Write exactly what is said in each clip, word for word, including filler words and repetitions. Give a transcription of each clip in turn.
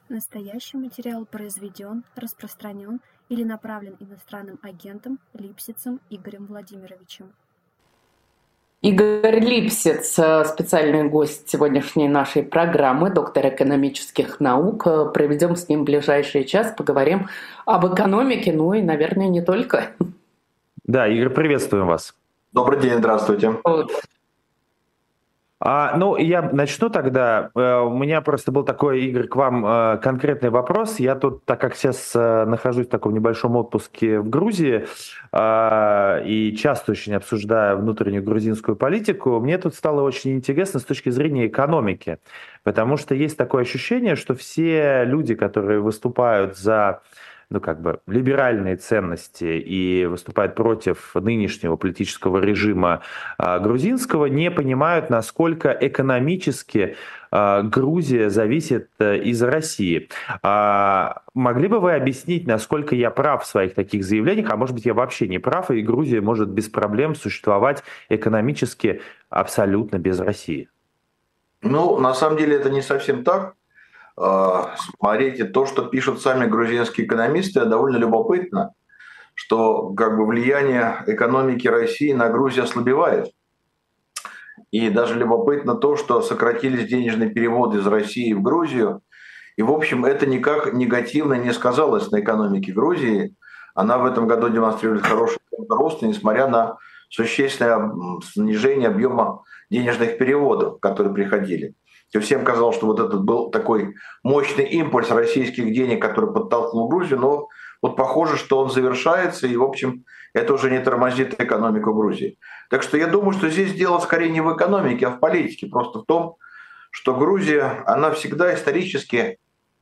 Настоящий материал произведен, распространен или направлен иностранным агентом Липсицем Игорем Владимировичем. Игорь Липсиц, э, специальный гость сегодняшней нашей программы, доктор экономических наук. Э, Проведем с ним ближайший час, поговорим об экономике, ну и, наверное, не только. Да, Игорь, приветствуем вас. Добрый день, здравствуйте. Вот. А, ну, я начну тогда. Э, У меня просто был такой, Игорь, к вам э, конкретный вопрос. Я тут, так как сейчас э, нахожусь в таком небольшом отпуске в Грузии э, и часто очень обсуждаю внутреннюю грузинскую политику, мне тут стало очень интересно с точки зрения экономики, потому что есть такое ощущение, что все люди, которые выступают за ну, как бы, либеральные ценности и выступают против нынешнего политического режима а, грузинского, не понимают, насколько экономически а, Грузия зависит а, из России. А, могли бы вы объяснить, насколько я прав в своих таких заявлениях, а может быть, я вообще не прав, и Грузия может без проблем существовать экономически абсолютно без России? Ну, на самом деле это не совсем так. Смотрите, то, что пишут сами грузинские экономисты, довольно любопытно, что как бы влияние экономики России на Грузию ослабевает. И даже любопытно то, что сократились денежные переводы из России в Грузию. И, в общем, это никак негативно не сказалось на экономике Грузии. Она в этом году демонстрирует хороший рост, несмотря на существенное снижение объема денежных переводов, которые приходили. И всем казалось, что вот этот был такой мощный импульс российских денег, который подтолкнул Грузию, но вот похоже, что он завершается, и, в общем, это уже не тормозит экономику Грузии. Так что я думаю, что здесь дело скорее не в экономике, а в политике. Просто в том, что Грузия, она всегда исторически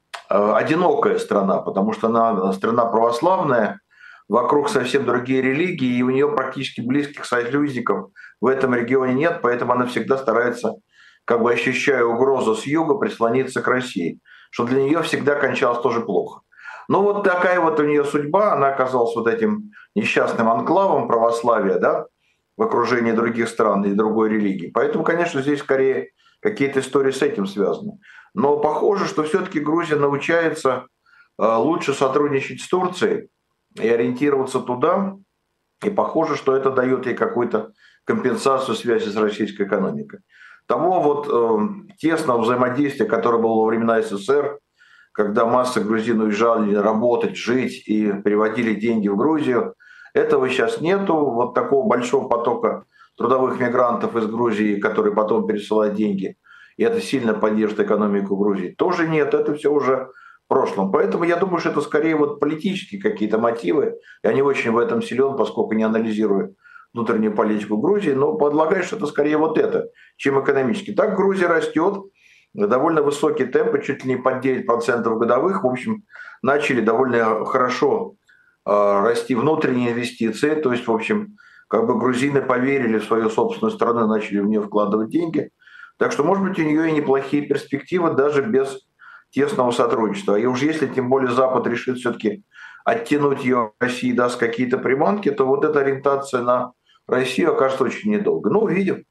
э, одинокая страна, потому что она страна православная, вокруг совсем другие религии, и у нее практически близких союзников в этом регионе нет, поэтому она всегда старается, как бы ощущая угрозу с юга, прислониться к России, что для нее всегда кончалось тоже плохо. Ну вот такая вот у нее судьба, она оказалась вот этим несчастным анклавом православия, да, в окружении других стран и другой религии. Поэтому, конечно, здесь скорее какие-то истории с этим связаны. Но похоже, что все-таки Грузия научается лучше сотрудничать с Турцией и ориентироваться туда. И похоже, что это дает ей какую-то компенсацию связи с российской экономикой. Того вот э, тесного взаимодействия, которое было во времена СССР, когда масса грузин уезжали работать, жить и приводили деньги в Грузию, этого сейчас нету. Вот такого большого потока трудовых мигрантов из Грузии, которые потом пересылают деньги, и это сильно поддерживает экономику Грузии, тоже нет. Это все уже в прошлом. Поэтому я думаю, что это скорее вот политические какие-то мотивы. Я не очень в этом силен, поскольку не анализирую внутреннюю политику Грузии, но предлагаю, что это скорее вот это, чем экономически. Так Грузия растет, довольно высокие темпы, чуть ли не под девять процентов годовых. В общем, начали довольно хорошо э, расти внутренние инвестиции. То есть, в общем, как бы грузины поверили в свою собственную страну и начали в нее вкладывать деньги. Так что, может быть, у нее и неплохие перспективы даже без тесного сотрудничества. И уж если тем более Запад решит все-таки оттянуть ее от России, даст какие-то приманки, то вот эта ориентация на Россию окажется очень недолго. Ну, увидим.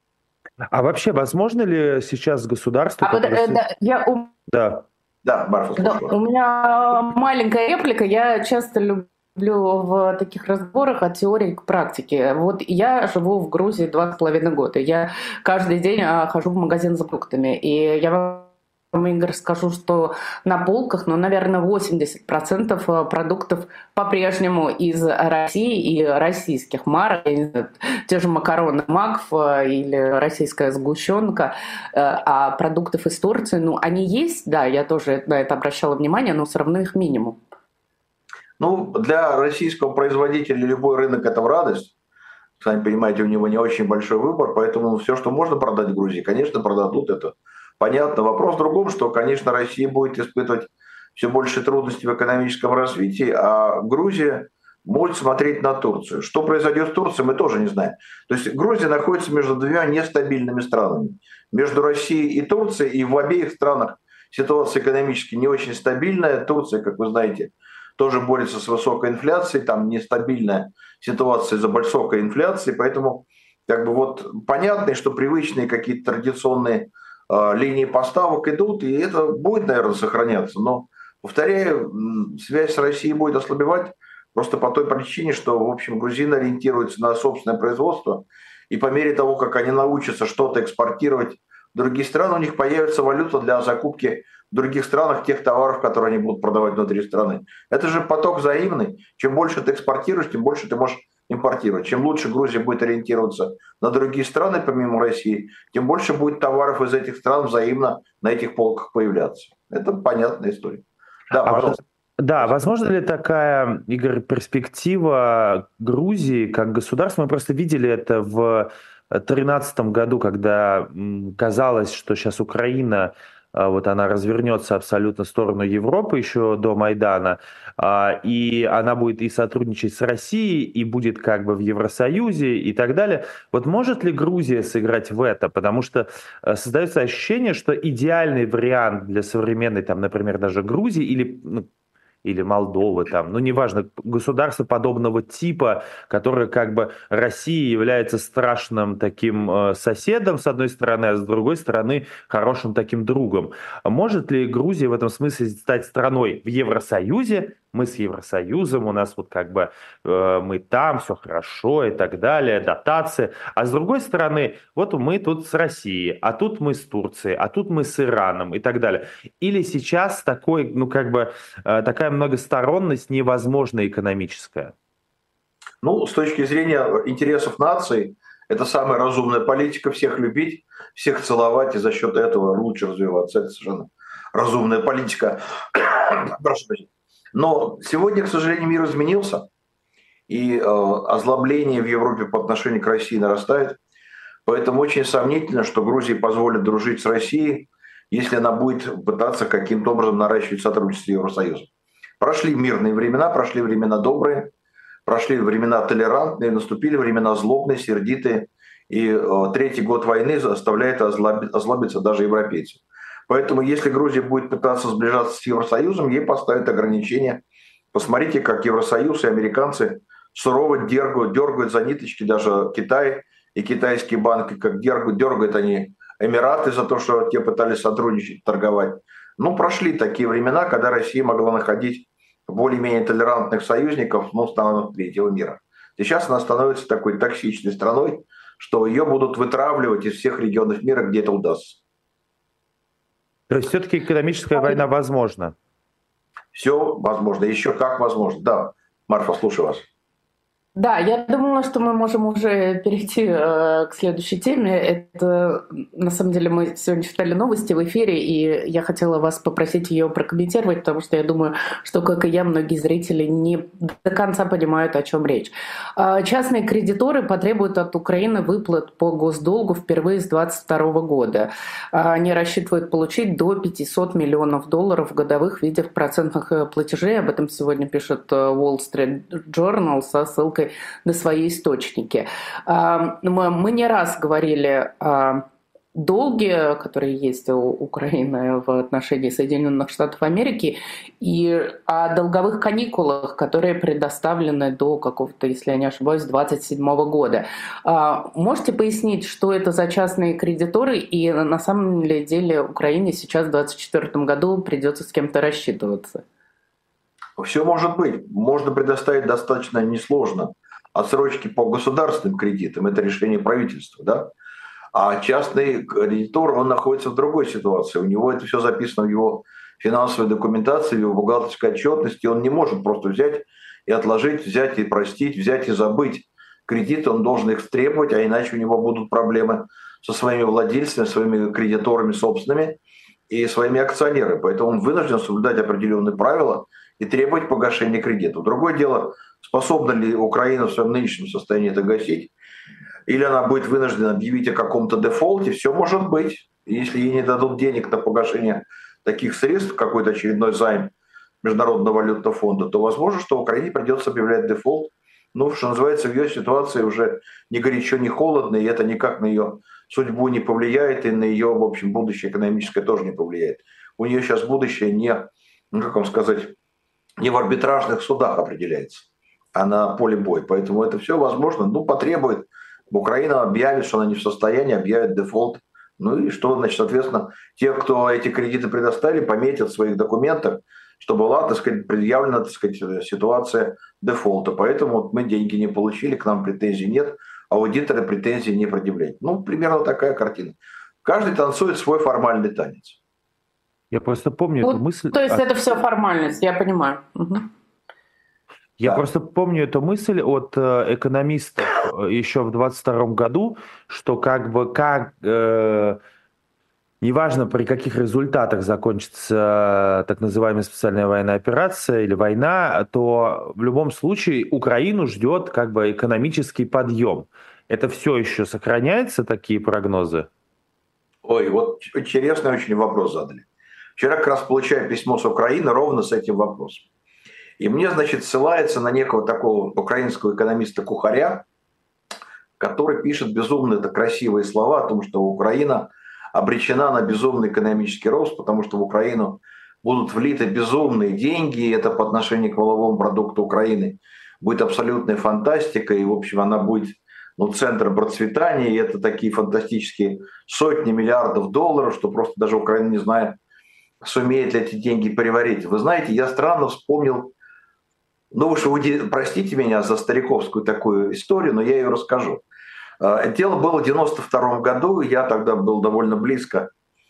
А вообще, возможно ли сейчас государство... А вот, э, да, я... Да. Да, Марфа, Да, у меня маленькая реплика. Я часто люблю в таких разговорах от теории к практике. Вот я живу в Грузии два с половиной года. Я каждый день хожу в магазин за продуктами. И я вам, Игорь, скажу, что на полках, ну, наверное, восемьдесят процентов продуктов по-прежнему из России и российских марок. Я не знаю, те же макароны Макф или российская сгущенка. А продуктов из Турции, ну, они есть, да, я тоже на это обращала внимание, но все равно их минимум. Ну, для российского производителя любой рынок – это в радость. Сами понимаете, у него не очень большой выбор, поэтому все, что можно продать в Грузии, конечно, продадут это. Понятно. Вопрос в другом, что, конечно, Россия будет испытывать все больше трудностей в экономическом развитии, а Грузия будет смотреть на Турцию. Что произойдет с Турцией, мы тоже не знаем. То есть Грузия находится между двумя нестабильными странами. Между Россией и Турцией, и в обеих странах ситуация экономически не очень стабильная. Турция, как вы знаете, тоже борется с высокой инфляцией, там нестабильная ситуация из-за высокой инфляции, поэтому как бы вот понятно, что привычные какие-то традиционные линии поставок идут, и это будет, наверное, сохраняться. Но Повторяю, связь с Россией будет ослабевать просто по той причине, что, в общем, грузины ориентируются на собственное производство, и по мере того, как они научатся что-то экспортировать в другие страны, у них появится валюта для закупки в других странах тех товаров, которые они будут продавать внутри страны. Это же поток взаимный. Чем больше ты экспортируешь, тем больше ты можешь импортировать. Чем лучше Грузия будет ориентироваться на другие страны, помимо России, тем больше будет товаров из этих стран взаимно на этих полках появляться. Это понятная история. Да, А пожалуйста. Да, возможно ли такая, Игорь, перспектива Грузии как государства? Мы просто видели это в две тысячи тринадцатом году, когда казалось, что сейчас Украина, вот она развернется абсолютно в сторону Европы еще до Майдана, и она будет и сотрудничать с Россией, и будет как бы в Евросоюзе и так далее. Вот может ли Грузия сыграть в это? Потому что создается ощущение, что идеальный вариант для современной, там, например, даже Грузии или ну, или Молдовы, там, ну, неважно, государство подобного типа, которое как бы России является страшным таким э, соседом, с одной стороны, а с другой стороны, хорошим таким другом. Может ли Грузия в этом смысле стать страной в Евросоюзе? Мы с Евросоюзом, у нас вот как бы э, мы там, все хорошо и так далее, дотации. А с другой стороны, вот мы тут с Россией, а тут мы с Турцией, а тут мы с Ираном и так далее. Или сейчас такой, ну как бы э, такая многосторонность невозможна экономическая? Ну, с точки зрения интересов нации, это самая разумная политика — всех любить, всех целовать и за счет этого лучше развиваться. Это совершенно разумная политика. Прошу прощения. Но сегодня, к сожалению, мир изменился, и э, озлобление в Европе по отношению к России нарастает. Поэтому очень сомнительно, что Грузии позволят дружить с Россией, если она будет пытаться каким-то образом наращивать сотрудничество с Евросоюзом. Прошли мирные времена, прошли времена добрые, прошли времена толерантные, наступили времена злобные, сердитые. И э, третий год войны заставляет озлобиться, озлобиться даже европейцев. Поэтому если Грузия будет пытаться сближаться с Евросоюзом, ей поставят ограничения. Посмотрите, как Евросоюз и американцы сурово дергают, дергают за ниточки даже Китай и китайские банки, как дергают, дергают они Эмираты за то, что те пытались сотрудничать, торговать. Ну, прошли такие времена, когда Россия могла находить более-менее толерантных союзников, ну, странах третьего мира. Сейчас она становится такой токсичной страной, что ее будут вытравливать из всех регионов мира, где это удастся. То есть все-таки экономическая война возможна? Все возможно, еще как возможно. Да, Марфа, слушаю вас. Да, я думала, что мы можем уже перейти э, к следующей теме. Это, на самом деле, мы сегодня читали новости в эфире, и я хотела вас попросить ее прокомментировать, потому что я думаю, что, как и я, многие зрители не до конца понимают, о чем речь. Э, частные кредиторы потребуют от Украины выплат по госдолгу впервые с две тысячи двадцать второго года. Э, они рассчитывают получить до пятьсот миллионов долларов годовых в виде процентных платежей. Об этом сегодня пишет Wall Street Journal со ссылкой на свои источники. Мы не раз говорили о долге, который есть у Украины в отношении Соединенных Штатов Америки, и о долговых каникулах, которые предоставлены до какого-то, если я не ошибаюсь, двадцать седьмого года. Можете пояснить, что это за частные кредиторы, и на самом деле Украине сейчас в двадцать четвёртом году придется с кем-то рассчитываться? Все может быть. Можно предоставить достаточно несложно отсрочки по государственным кредитам. Это решение правительства. Да? А частный кредитор, он находится в другой ситуации. У него это все записано в его финансовой документации, в его бухгалтерской отчетности. Он не может просто взять и отложить, взять и простить, взять и забыть кредиты. Он должен их требовать, а иначе у него будут проблемы со своими владельцами, своими кредиторами собственными и своими акционерами. Поэтому он вынужден соблюдать определенные правила и требовать погашения кредитов. Другое дело, способна ли Украина в своем нынешнем состоянии это гасить, или она будет вынуждена объявить о каком-то дефолте, все может быть. Если ей не дадут денег на погашение таких средств, какой-то очередной займ Международного валютного фонда, то возможно, что Украине придется объявлять дефолт. Ну, что называется, в ее ситуации уже ни горячо, ни холодно, и это никак на ее судьбу не повлияет, и на ее, в общем, будущее экономическое тоже не повлияет. У нее сейчас будущее не, ну, как вам сказать, не в арбитражных судах определяется, а на поле боя. Поэтому это все возможно, ну, потребует. Украина объявит, что она не в состоянии, объявит дефолт. Ну и что, значит, соответственно, те, кто эти кредиты предоставили, пометят в своих документах, что была, так сказать, предъявлена, так сказать, ситуация дефолта. Поэтому вот мы деньги не получили, к нам претензий нет, аудиторы претензий не предъявляют. Ну, примерно такая картина. Каждый танцует свой формальный танец. Я просто помню Ну, эту мысль. то есть от- это все формальность, я понимаю. Мгм. Я Да. просто помню эту мысль от э, экономистов э, еще в двадцать втором году, что как бы как э, неважно при каких результатах закончится э, так называемая специальная военная операция или война, то в любом случае Украину ждет как бы экономический подъем. Это все еще сохраняется, такие прогнозы? Ой, вот интересный очень вопрос задали. Вчера как раз получаю письмо с Украины ровно с этим вопросом. И мне, значит, ссылается на некого такого украинского экономиста Кухаря, который пишет безумно это красивые слова о том, что Украина обречена на безумный экономический рост, потому что в Украину будут влиты безумные деньги, и это по отношению к валовому продукту Украины будет абсолютной фантастикой, и, в общем, она будет ну, центром процветания, и это такие фантастические сотни миллиардов долларов, что просто даже Украина не знает, сумеет ли эти деньги переварить. Вы знаете, я странно вспомнил, ну уж вы простите меня за стариковскую такую историю, но я ее расскажу. Дело было в девяносто втором году, я тогда был довольно близко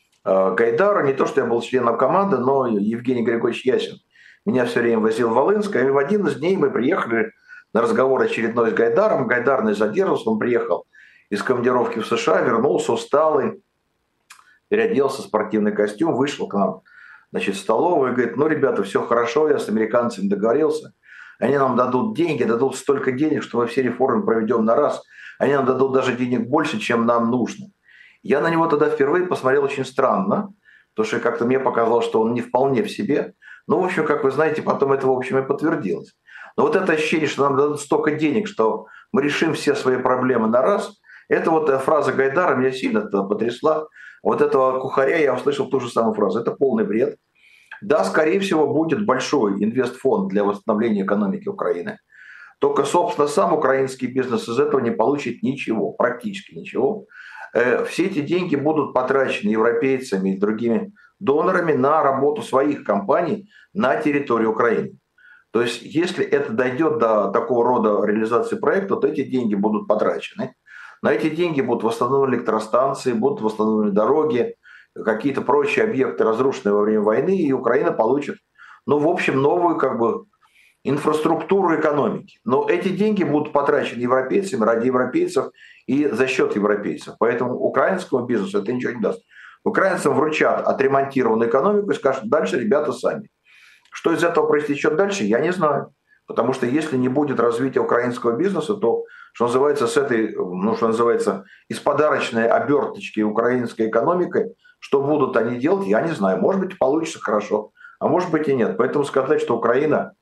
к Гайдару, не то что я был членом команды, но Евгений Григорьевич Ясин меня все время возил в Волынск, и в один из дней мы приехали на разговор очередной с Гайдаром, Гайдар не задержался, он приехал из командировки в США, вернулся усталый, переоделся в спортивный костюм, вышел к нам, значит, в столовую и говорит, ну, ребята, все хорошо, я с американцами договорился, они нам дадут деньги, дадут столько денег, что мы все реформы проведем на раз, они нам дадут даже денег больше, чем нам нужно. Я на него тогда впервые посмотрел очень странно, потому что как-то мне показалось, что он не вполне в себе. Ну, в общем, как вы знаете, потом это, в общем, и подтвердилось. Но вот это ощущение, что нам дадут столько денег, что мы решим все свои проблемы на раз, это вот фраза Гайдара меня сильно потрясла. Вот этого Кухаря я услышал ту же самую фразу. Это полный бред. Да, скорее всего, будет большой инвестфонд для восстановления экономики Украины. Только, собственно, сам украинский бизнес из этого не получит ничего, практически ничего. Все эти деньги будут потрачены европейцами и другими донорами на работу своих компаний на территории Украины. То есть, если это дойдет до такого рода реализации проекта, то эти деньги будут потрачены. На эти деньги будут восстановлены электростанции, будут восстановлены дороги, какие-то прочие объекты, разрушенные во время войны, и Украина получит, ну, в общем, новую как бы инфраструктуру экономики. Но эти деньги будут потрачены европейцами ради европейцев и за счет европейцев. Поэтому украинскому бизнесу это ничего не даст. Украинцам вручат отремонтированную экономику и скажут, дальше ребята сами. Что из этого проистечет дальше, я не знаю. Потому что если не будет развития украинского бизнеса, то, что называется, с этой, ну, что называется, из подарочной оберточки украинской экономикой, что будут они делать, я не знаю. Может быть, получится хорошо, а может быть и нет. Поэтому сказать, что Украина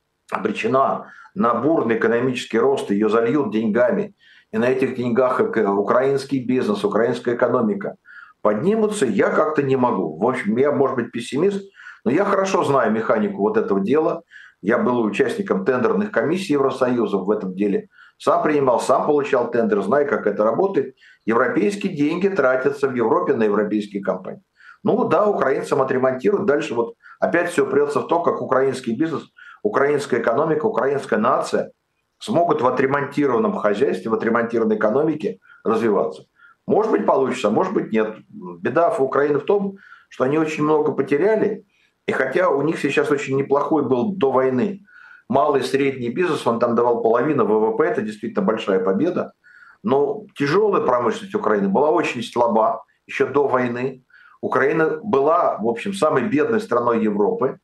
обречена на бурный экономический рост, ее зальют деньгами, и на этих деньгах украинский бизнес, украинская экономика поднимутся, я как-то не могу. В общем, я, может быть, пессимист, но я хорошо знаю механику вот этого дела. Я был участником тендерных комиссий Евросоюза в этом деле. Сам принимал, сам получал тендер, знаю, как это работает. Европейские деньги тратятся в Европе на европейские компании. Ну да, украинцам отремонтируют. Дальше вот опять все упрется в то, как украинский бизнес, украинская экономика, украинская нация смогут в отремонтированном хозяйстве, в отремонтированной экономике развиваться. Может быть, получится, может быть, нет. Беда Украины в том, что они очень много потеряли, и хотя у них сейчас очень неплохой был до войны малый и средний бизнес, он там давал половину ВВП, это действительно большая победа, но тяжелая промышленность Украины была очень слаба еще до войны. Украина была, в общем, самой бедной страной Европы,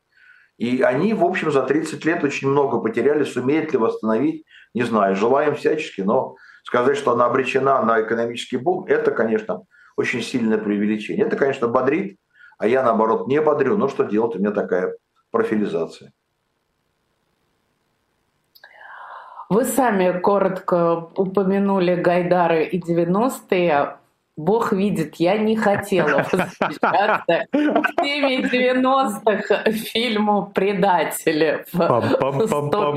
и они, в общем, за тридцать лет очень много потеряли, сумеет ли восстановить, не знаю, желаем всячески, но сказать, что она обречена на экономический бум, это, конечно, очень сильное преувеличение. Это, конечно, бодрит, а я, наоборот, не бодрю. Но что делать, у меня такая профилизация. Вы сами коротко упомянули Гайдары и девяностые. Бог видит, я не хотела возвращаться к теме девяностых фильму «Предатели» в сто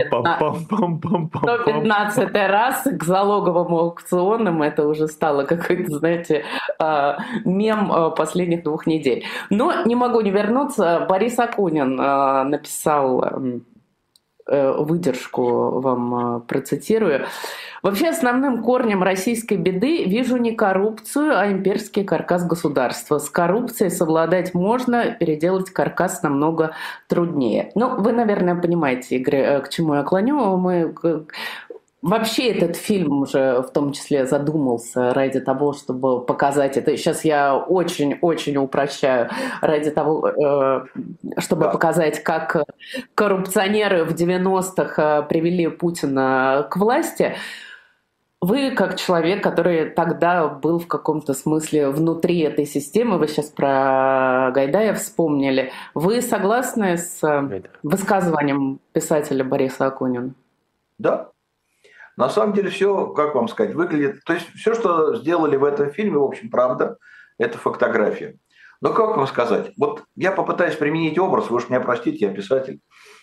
пятнадцатый раз к залоговым аукционам. Это уже стало какой-то, знаете, мем последних двух недель. Но не могу не вернуться. Борис Акунин написал выдержку, вам процитирую. Вообще основным корнем российской беды вижу не коррупцию, а имперский каркас государства. С коррупцией совладать можно, переделать каркас намного труднее. Ну, вы, наверное, понимаете, Игорь, к чему я клоню. Мы... Вообще этот фильм уже в том числе задумался ради того, чтобы показать это. Сейчас я очень-очень упрощаю. Ради того, чтобы да. показать, как коррупционеры в девяностых привели Путина к власти. Вы, как человек, который тогда был в каком-то смысле внутри этой системы, вы сейчас про Гайдая вспомнили, вы согласны с высказыванием писателя Бориса Акунина? Да. На самом деле все, как вам сказать, выглядит... То есть все, что сделали в этом фильме, в общем, правда, это фотография. Но как вам сказать? Вот я попытаюсь применить образ, вы уж меня простите, я писатель.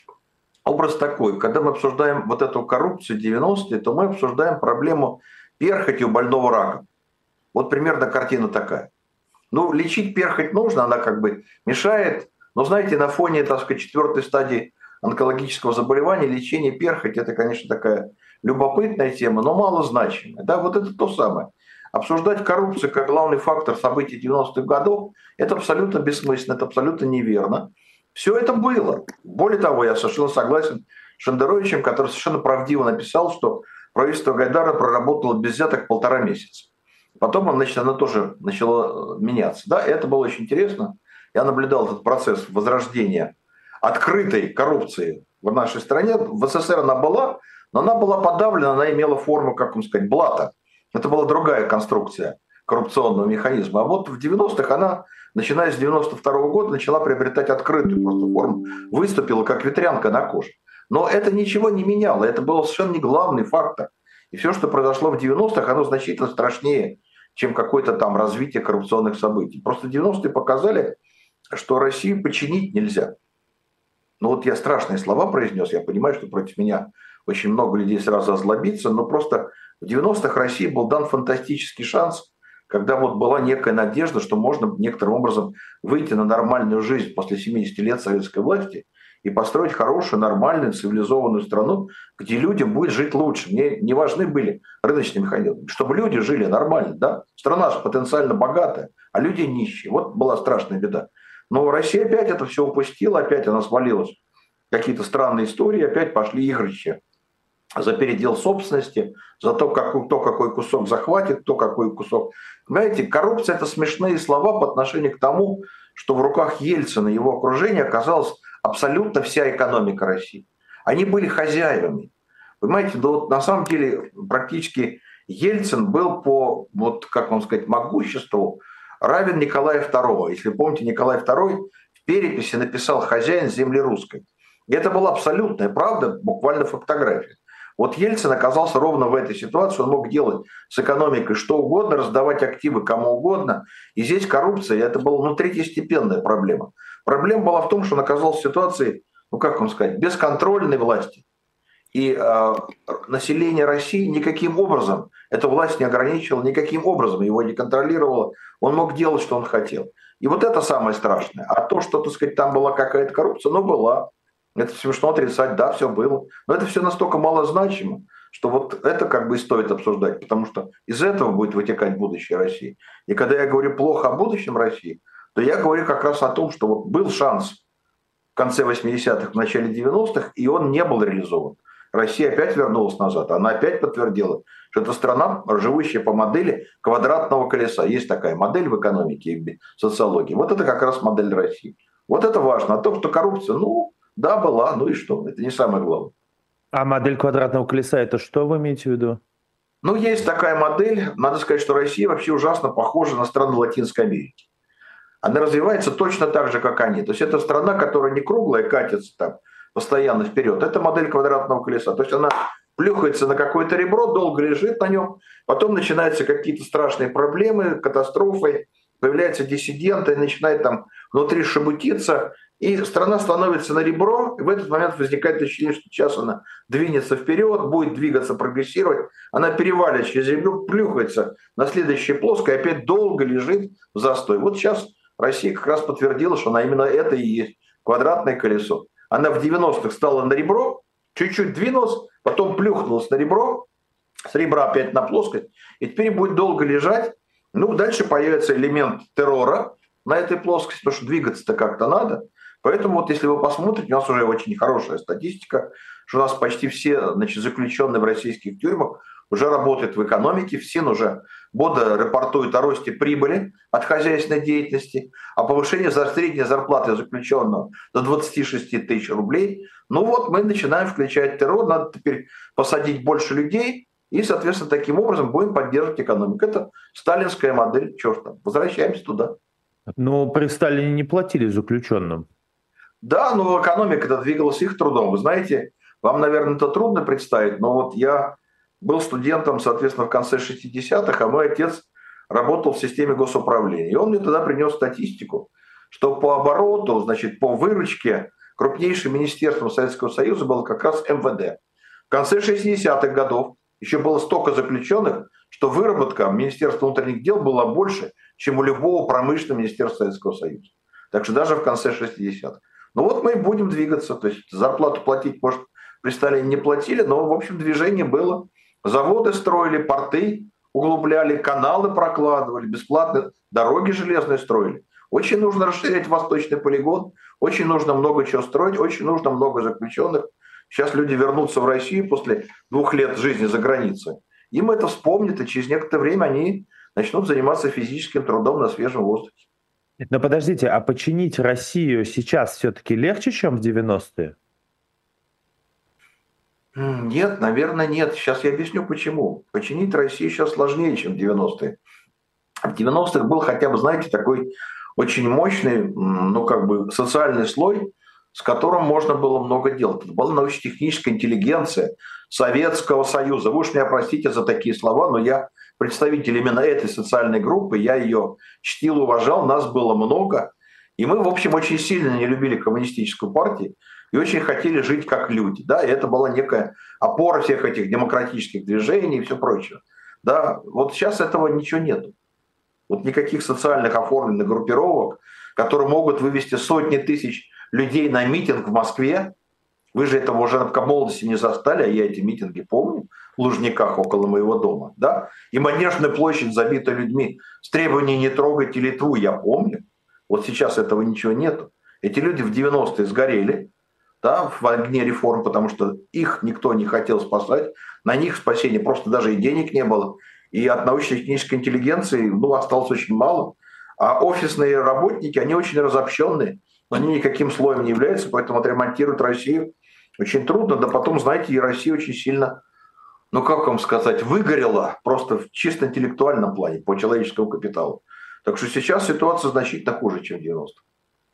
Образ такой, когда мы обсуждаем вот эту коррупцию девяностые, то мы обсуждаем проблему перхоти у больного раком. Вот примерно картина такая. Ну, лечить перхоть нужно, она как бы мешает, но, знаете, на фоне, так сказать, четвертой стадии онкологического заболевания лечение перхоти – это, конечно, такая любопытная тема, но малозначимая. Да, вот это то самое. Обсуждать коррупцию как главный фактор событий девяностых годов – это абсолютно бессмысленно, это абсолютно неверно. Все это было. Более того, я совершенно согласен с Шендеровичем, который совершенно правдиво написал, что правительство Гайдара проработало без взяток полтора месяца. Потом оно, значит, оно тоже начало меняться. Да, это было очень интересно. Я наблюдал этот процесс возрождения открытой коррупции в нашей стране. В СССР она была, но она была подавлена, она имела форму, как вам сказать, блата. Это была другая конструкция коррупционного механизма. А вот в девяностых она, начиная с девяносто второго года, начала приобретать открытую просто форму, выступила как ветрянка на коже. Но это ничего не меняло, это был совершенно не главный фактор. И все, что произошло в девяностых, оно значительно страшнее, чем какое-то там развитие коррупционных событий. Просто девяностые показали, что Россию починить нельзя. Ну вот я страшные слова произнес, я понимаю, что против меня очень много людей сразу озлобится, но просто в девяностых России был дан фантастический шанс, когда вот была некая надежда, что можно некоторым образом выйти на нормальную жизнь после семидесяти лет советской власти и построить хорошую, нормальную, цивилизованную страну, где людям будет жить лучше. Мне не важны были рыночные механизмы, чтобы люди жили нормально. Да? Страна же потенциально богатая, а люди нищие. Вот была страшная беда. Но Россия опять это все упустила, опять она свалилась в какие-то странные истории, опять пошли игрища за передел собственности, за то, какой, кто какой кусок захватит, кто какой кусок. Понимаете, коррупция – это смешные слова по отношению к тому, что в руках Ельцина и его окружения оказалась абсолютно вся экономика России. Они были хозяевами. Понимаете, да вот на самом деле практически Ельцин был по, вот как вам сказать, могуществу равен Николаю второму. Если помните, Николай второй в переписи написал «хозяин земли русской». И это была абсолютная правда, буквально фотография. Вот Ельцин оказался ровно в этой ситуации, он мог делать с экономикой что угодно, раздавать активы кому угодно. И здесь коррупция, это была ну, третьестепенная проблема. Проблема была в том, что он оказался в ситуации, ну как вам сказать, бесконтрольной власти. И э, население России никаким образом, эту власть не ограничивала, никаким образом его не контролировало. Он мог делать, что он хотел. И вот это самое страшное. А то, что, так сказать, там была какая-то коррупция, ну была. Это смешно отрицать, да, все было. Но это все настолько малозначимо, что вот это как бы и стоит обсуждать, потому что из этого будет вытекать будущее России. И когда я говорю плохо о будущем России, то я говорю как раз о том, что вот был шанс в конце восьмидесятых, в начале девяностых, и он не был реализован. Россия опять вернулась назад, она опять подтвердила, что это страна, живущая по модели квадратного колеса. Есть такая модель в экономике и в социологии. Вот это как раз модель России. Вот это важно. О том, что коррупция, ну, да, была, ну и что? Это не самое главное. А модель квадратного колеса, это что вы имеете в виду? Ну, есть такая модель. Надо сказать, что Россия вообще ужасно похожа на страны Латинской Америки. Она развивается точно так же, как они. То есть это страна, которая не круглая, катится там постоянно вперед. Это модель квадратного колеса. То есть она плюхается на какое-то ребро, долго лежит на нем, потом начинаются какие-то страшные проблемы, катастрофы, появляются диссиденты, начинает там внутри шебутиться, и страна становится на ребро, и в этот момент возникает ощущение, что сейчас она двинется вперед, будет двигаться, прогрессировать, она переваливает через ребро, плюхается на следующее плоское, и опять долго лежит в застой. Вот сейчас Россия как раз подтвердила, что она именно это и есть квадратное колесо. Она в девяностых стала на ребро, чуть-чуть двинулась, потом плюхнулась на ребро, с ребра опять на плоскость, и теперь будет долго лежать. Ну, дальше появится элемент террора на этой плоскости, потому что двигаться-то как-то надо. Поэтому вот если вы посмотрите, у нас уже очень хорошая статистика, что у нас почти все, значит, заключенные в российских тюрьмах уже работают в экономике, все уже бодро рапортуют о росте прибыли от хозяйственной деятельности, о повышении средней зарплаты заключенного до двадцати шести тысяч рублей. Ну вот мы начинаем включать террор, надо теперь посадить больше людей, и, соответственно, таким образом будем поддерживать экономику. Это сталинская модель, черт там, возвращаемся туда. Но при Сталине не платили заключенным. Да, но экономика-то двигалась их трудом. Вы знаете, вам, наверное, это трудно представить, но вот я был студентом, соответственно, в конце шестидесятых, а мой отец работал в системе госуправления. И он мне тогда принес статистику, что по обороту, значит, по выручке крупнейшим министерством Советского Союза было как раз эм вэ дэ. В конце шестидесятых годов еще было столько заключенных, что выработка Министерства внутренних дел была больше, чем у любого промышленного министерства Советского Союза. Так что даже в конце шестидесятых. Ну вот мы и будем двигаться. То есть зарплату платить, может, при Сталине не платили, но, в общем, движение было. Заводы строили, порты углубляли, каналы прокладывали, бесплатно дороги железные строили. Очень нужно расширять восточный полигон, очень нужно много чего строить, очень нужно много заключенных. Сейчас люди вернутся в Россию после двух лет жизни за границей. Им это вспомнят, и через некоторое время они начнут заниматься физическим трудом на свежем воздухе. Но подождите, а починить Россию сейчас все-таки легче, чем в девяностые? Нет, наверное, нет. Сейчас я объясню, почему. Починить Россию сейчас сложнее, чем в девяностые. В девяностых был хотя бы, знаете, такой очень мощный, ну, как бы социальный слой, с которым можно было много делать. Это была научно-техническая интеллигенция Советского Союза. Вы уж меня простите за такие слова, но я представитель именно этой социальной группы, я ее чтил, уважал, нас было много. И мы, в общем, очень сильно не любили коммунистическую партию и очень хотели жить как люди. Да? И это была некая опора всех этих демократических движений и все прочее. Да? Вот сейчас этого ничего нету. Вот никаких социальных оформленных группировок, которые могут вывести сотни тысяч людей на митинг в Москве. Вы же этого уже в молодости не застали, а я эти митинги помню в Лужниках около моего дома. Да? И Манежная площадь забита людьми с требованием не трогать Литву, я помню. Вот сейчас этого ничего нету. Эти люди в девяностые сгорели, да, в огне реформ, потому что их никто не хотел спасать. На них спасения просто даже и денег не было. И от научно-технической интеллигенции, ну, осталось очень мало. А офисные работники, они очень разобщенные. Они никаким слоем не являются, поэтому отремонтировать Россию очень трудно. Да потом, знаете, и Россия очень сильно, ну как вам сказать, выгорела просто в чисто интеллектуальном плане, по человеческому капиталу. Так что сейчас ситуация значительно хуже, чем в девяностых.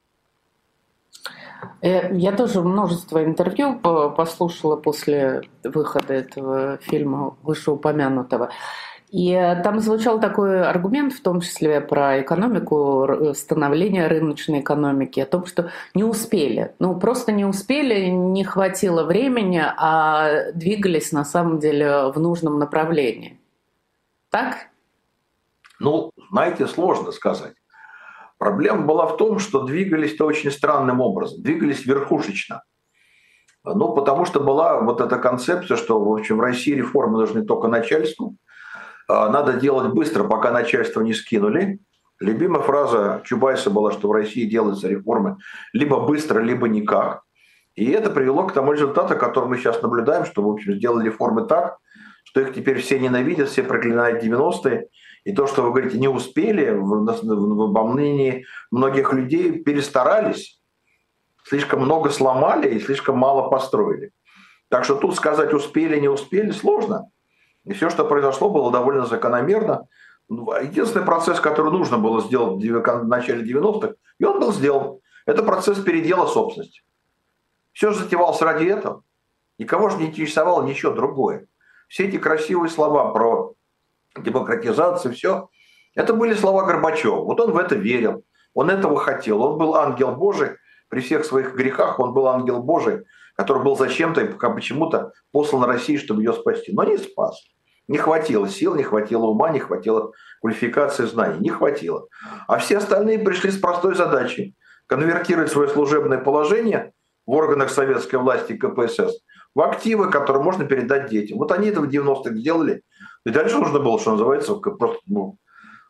Я тоже множество интервью послушала после выхода этого фильма вышеупомянутого. И там звучал такой аргумент, в том числе про экономику, становление рыночной экономики, о том, что не успели. Ну, просто не успели, не хватило времени, а двигались на самом деле в нужном направлении. Так? Ну, знаете, сложно сказать. Проблема была в том, что двигались-то очень странным образом. Двигались верхушечно. Ну, потому что была вот эта концепция, что, в общем, в России реформы нужны только начальству. Надо делать быстро, пока начальство не скинули. Любимая фраза Чубайса была, что в России делаются реформы либо быстро, либо никак. И это привело к тому результату, который мы сейчас наблюдаем, что, в общем, сделали реформы так, что их теперь все ненавидят, все проклинают девяностые. И то, что вы говорите, не успели, во мнении многих людей перестарались, слишком много сломали и слишком мало построили. Так что тут сказать успели, не успели сложно. И все, что произошло, было довольно закономерно. Единственный процесс, который нужно было сделать в начале девяностых, и он был сделан, это процесс передела собственности. Все же затевалось ради этого. Никого же не интересовало ничего другое. Все эти красивые слова про демократизацию, все, это были слова Горбачева. Вот он в это верил, он этого хотел. Он был ангел Божий, при всех своих грехах он был ангел Божий, который был зачем-то и почему-то послан России, чтобы ее спасти. Но не спас. Не хватило сил, не хватило ума, не хватило квалификации, знаний. Не хватило. А все остальные пришли с простой задачей – конвертировать свое служебное положение в органах советской власти и ка пэ эс эс в активы, которые можно передать детям. Вот они это в девяностых сделали. И дальше нужно было, что называется, просто ну,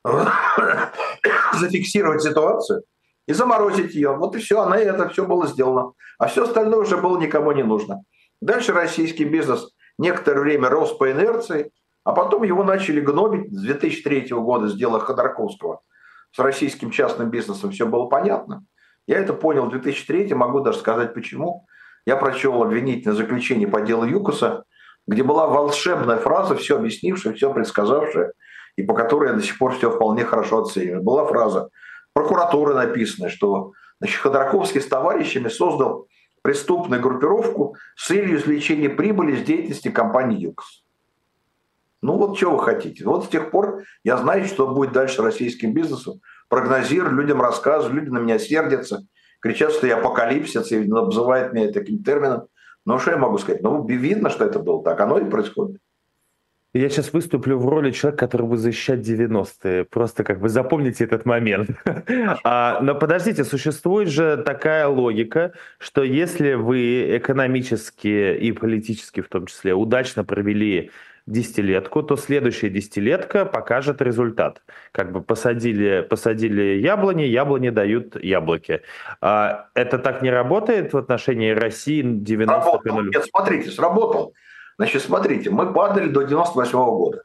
зафиксировать ситуацию и заморозить ее. Вот и все, на это все было сделано. А все остальное уже было никому не нужно. Дальше российский бизнес некоторое время рос по инерции, а потом его начали гнобить. С две тысячи третьего года, с дела Ходорковского, с российским частным бизнесом все было понятно. Я это понял в две тысячи третьем, могу даже сказать почему. Я прочел обвинительное заключение по делу ЮКОСа, где была волшебная фраза, все объяснившая, все предсказавшая, и по которой я до сих пор все вполне хорошо оцениваю. Была фраза прокуратуры написанная, что значит, Ходорковский с товарищами создал преступную группировку с целью извлечения прибыли с деятельности компании ЮКОС. Ну вот что вы хотите. Вот с тех пор я знаю, что будет дальше российским бизнесом. Прогнозирую, людям рассказываю, люди на меня сердятся, кричат, что я апокалипсис, и обзывают меня таким термином. Ну что я могу сказать? Ну видно, что это было так. Оно и происходит. Я сейчас выступлю в роли человека, который будет защищать девяностые. Просто как бы запомните этот момент. а, но подождите, существует же такая логика, что если вы экономически и политически в том числе удачно провели десятилетку, то следующая десятилетка покажет результат. Как бы посадили, посадили яблони, яблони дают яблоки. А это так не работает в отношении России девяностых? Нет, смотрите, сработал. Значит, смотрите, мы падали до девяносто восьмого года.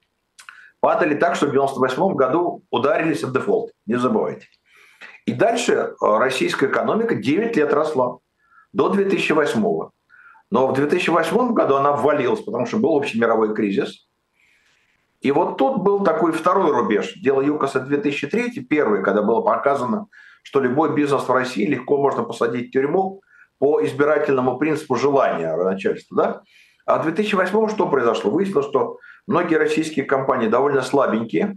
Падали так, что в девяносто восьмом году ударились в дефолт, не забывайте. И дальше российская экономика девять лет росла, до две тысячи восьмого. Но в две тысячи восьмом году она обвалилась, потому что был общемировой кризис. И вот тут был такой второй рубеж. Дело ЮКОСа две тысячи третий, первый, когда было показано, что любой бизнес в России легко можно посадить в тюрьму по избирательному принципу желания начальства. Да? А в две тысячи восьмом что произошло? Выяснилось, что многие российские компании довольно слабенькие,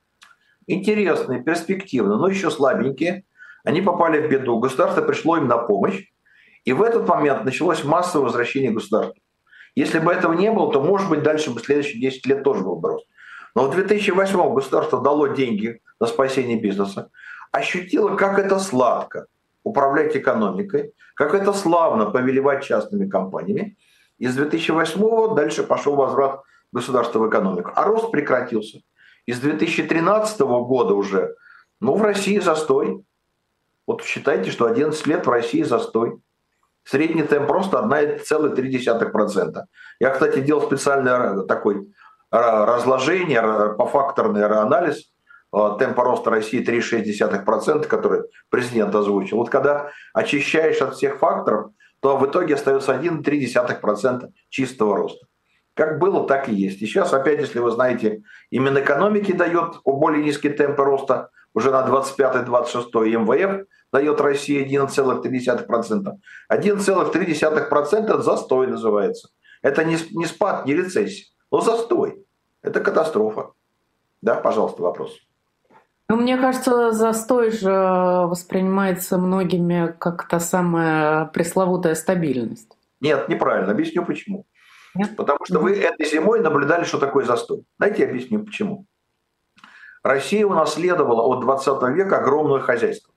интересные, перспективные, но еще слабенькие. Они попали в беду. Государство пришло им на помощь. И в этот момент началось массовое возвращение государства. Если бы этого не было, то, может быть, дальше бы следующие десять лет тоже был бы рост. Но в две тысячи восьмом государство дало деньги на спасение бизнеса, ощутило, как это сладко управлять экономикой, как это славно повелевать частными компаниями. И с две тысячи восьмого дальше пошел возврат государства в экономику. А рост прекратился. И с две тысячи тринадцатого года уже, ну, в России застой. Вот считайте, что одиннадцать лет в России застой. Средний темп роста одна целая три десятых процента. Я, кстати, делал специальный такой разложение, пофакторный анализ темпа роста России три целых шесть десятых процента, который президент озвучил. Вот когда очищаешь от всех факторов, то в итоге остается один целых три десятых процента чистого роста. Как было, так и есть. И сейчас опять, если вы знаете, именно экономики дает более низкий темп роста, уже на двадцать пятый - двадцать шестой эм вэ эф дает России один целых три десятых процента. один целых три десятых процента это застой называется. Это не, не спад, не рецессия, но застой. Это катастрофа. Да, пожалуйста, вопрос. Ну, мне кажется, застой же воспринимается многими как та самая пресловутая стабильность. Нет, неправильно. Объясню почему. Нет? Потому что вы этой зимой наблюдали, что такое застой. Дайте я объясню почему. Россия унаследовала от двадцатого века огромное хозяйство.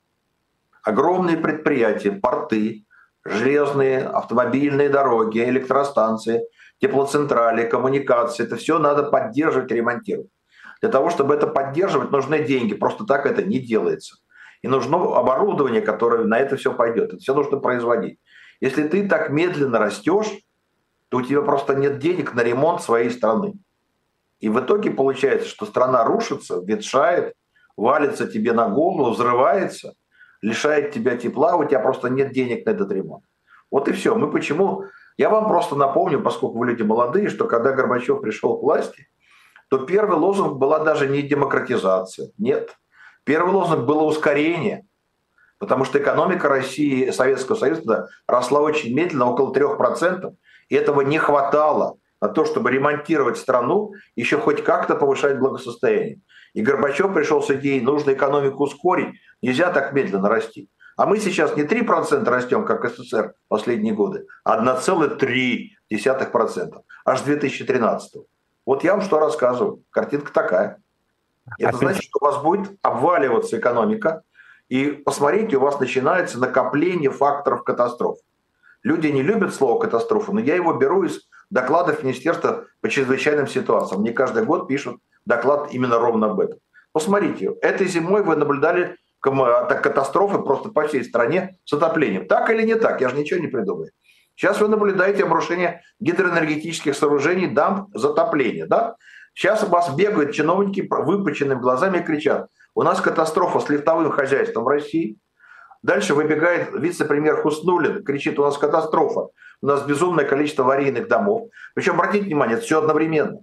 Огромные предприятия, порты, железные, автомобильные дороги, электростанции, теплоцентрали, коммуникации. Это все надо поддерживать и ремонтировать. Для того, чтобы это поддерживать, нужны деньги. Просто так это не делается. И нужно оборудование, которое на это все пойдет. Это все нужно производить. Если ты так медленно растешь, то у тебя просто нет денег на ремонт своей страны. И в итоге получается, что страна рушится, ветшает, валится тебе на голову, взрывается, лишает тебя тепла, у тебя просто нет денег на этот ремонт. Вот и все. Мы почему... Я вам просто напомню, поскольку вы люди молодые, что когда Горбачев пришел к власти, то первый лозунг была даже не демократизация. Нет. Первый лозунг было ускорение. Потому что экономика России, Советского Союза росла очень медленно, около трех процентов. И этого не хватало на то, чтобы ремонтировать страну, еще хоть как-то повышать благосостояние. И Горбачев пришел с идеей, нужно экономику ускорить, нельзя так медленно расти. А мы сейчас не три процента растем, как СССР в последние годы, а одна целая три десятых процента, аж с две тысячи тринадцатого. Вот я вам что рассказываю. Картинка такая. Это значит, что у вас будет обваливаться экономика, и посмотрите, у вас начинается накопление факторов катастроф. Люди не любят слово «катастрофа», но я его беру из докладов Министерства по чрезвычайным ситуациям. Мне каждый год пишут доклад именно ровно об этом. Посмотрите, этой зимой вы наблюдали катастрофы просто по всей стране с отоплением. Так или не так? Я же ничего не придумаю. Сейчас вы наблюдаете обрушение гидроэнергетических сооружений, дамб, затопление. Да? Сейчас у вас бегают чиновники выпученными глазами и кричат: у нас катастрофа с лифтовым хозяйством в России. Дальше выбегает вице-премьер Хуснуллин, кричит: у нас катастрофа, у нас безумное количество аварийных домов. Причем, обратите внимание, это все одновременно.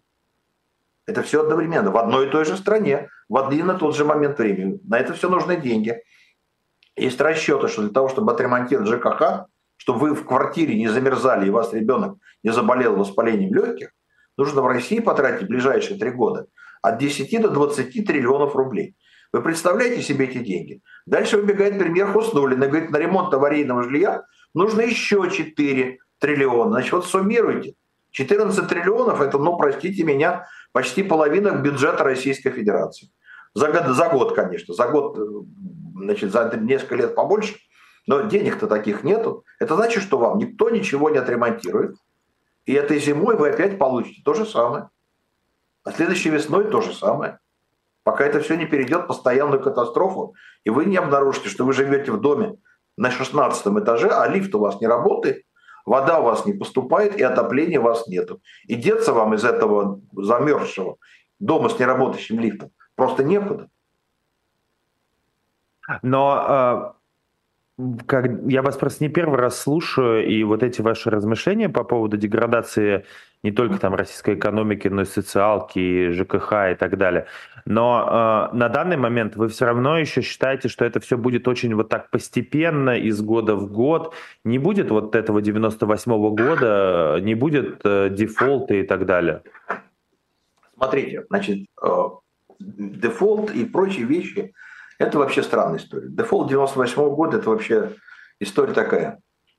Это все одновременно, в одной и той же стране, в один и тот же момент времени. На это все нужны деньги. Есть расчеты, что для того, чтобы отремонтировать ЖКХ, чтобы вы в квартире не замерзали и у вас ребенок не заболел воспалением легких, нужно в России потратить в ближайшие три года от десяти до двадцати триллионов рублей. Вы представляете себе эти деньги? Дальше выбегает премьер Хуснуллин и говорит, на ремонт аварийного жилья нужно еще четыре триллиона. Значит, вот суммируйте. четырнадцать триллионов – это, ну, простите меня, почти половина бюджета Российской Федерации. За год, за год, конечно, за год, значит, за несколько лет побольше, но денег-то таких нету. Это значит, что вам никто ничего не отремонтирует, и этой зимой вы опять получите то же самое. А следующей весной то же самое. Пока это все не перейдет в постоянную катастрофу, и вы не обнаружите, что вы живете в доме на шестнадцатом этаже, а лифт у вас не работает, вода у вас не поступает, и отопления у вас нету. И деться вам из этого замерзшего дома с неработающим лифтом просто некуда. Но э, как, я вас просто не первый раз слушаю, и вот эти ваши размышления по поводу деградации не только там российской экономики, но и социалки, и ЖКХ и так далее. Но э, на данный момент вы все равно еще считаете, что это все будет очень вот так постепенно, из года в год. Не будет вот этого девяносто восьмого года, не будет э, дефолта и так далее? Смотрите, значит, э, дефолт и прочие вещи – это вообще странная история. Дефолт девяносто восьмого года – это вообще история такая,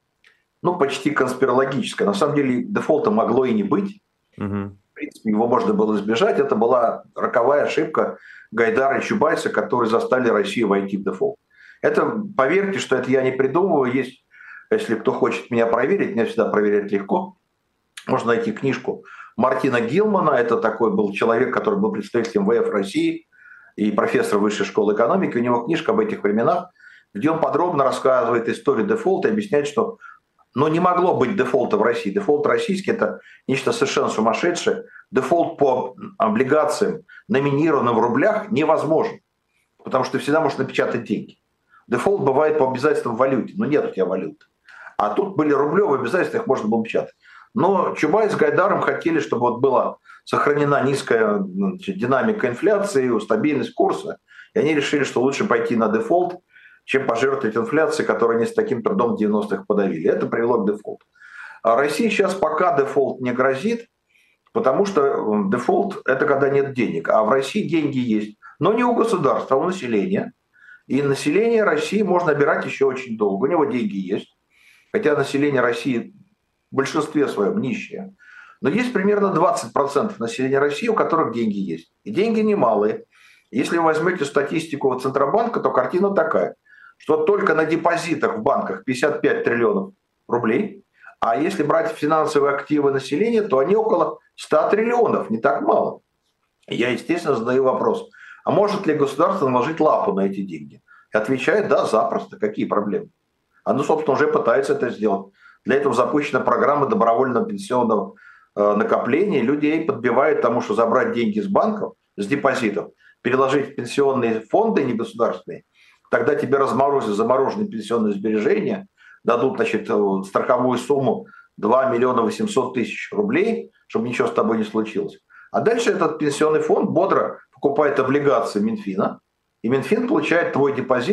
ну, почти конспирологическая. На самом деле дефолта могло и не быть. Угу. В принципе, его можно было избежать. Это была роковая ошибка Гайдара и Чубайса, которые заставили Россию войти в дефолт. Это, поверьте, что это я не придумываю. Есть, если кто хочет меня проверить, меня всегда проверять легко. Можно найти книжку Мартина Гилмана. Это такой был человек, который был представителем ВФ России и профессор Высшей школы экономики. У него книжка об этих временах, где он подробно рассказывает историю дефолта и объясняет, что но не могло быть дефолта в России. Дефолт российский – это нечто совершенно сумасшедшее. Дефолт по облигациям, номинированным в рублях, невозможен, потому что ты всегда можешь напечатать деньги. Дефолт бывает по обязательствам в валюте, но нет у тебя валюты. А тут были рублевые обязательства, их можно было печатать. Но Чубайс с Гайдаром хотели, чтобы вот была сохранена низкая, значит, динамика инфляции, стабильность курса. И они решили, что лучше пойти на дефолт, чем пожертвовать инфляцией, которую они с таким трудом в девяностых подавили. Это привело к дефолту. А России сейчас пока дефолт не грозит, потому что дефолт – это когда нет денег. А в России деньги есть, но не у государства, а у населения. И население России можно набирать еще очень долго. У него деньги есть. Хотя население России в большинстве своем нищее. Но есть примерно двадцать процентов населения России, у которых деньги есть. И деньги немалые. Если вы возьмете статистику Центробанка, то картина такая, что только на депозитах в банках пятьдесят пять триллионов рублей, а если брать финансовые активы населения, то они около ста триллионов, не так мало. И я, естественно, задаю вопрос, а может ли государство наложить лапу на эти деньги? И отвечает, да, запросто, какие проблемы? Оно, собственно, уже пытается это сделать. Для этого запущена программа добровольного пенсионного э, накопления. Людей подбивают тому, что забрать деньги с банков, с депозитов, переложить в пенсионные фонды негосударственные, тогда тебе разморозят замороженные пенсионные сбережения, дадут, значит, страховую сумму два миллиона восемьсот тысяч рублей, чтобы ничего с тобой не случилось. А дальше этот пенсионный фонд бодро покупает облигации Минфина, и Минфин получает твой депозит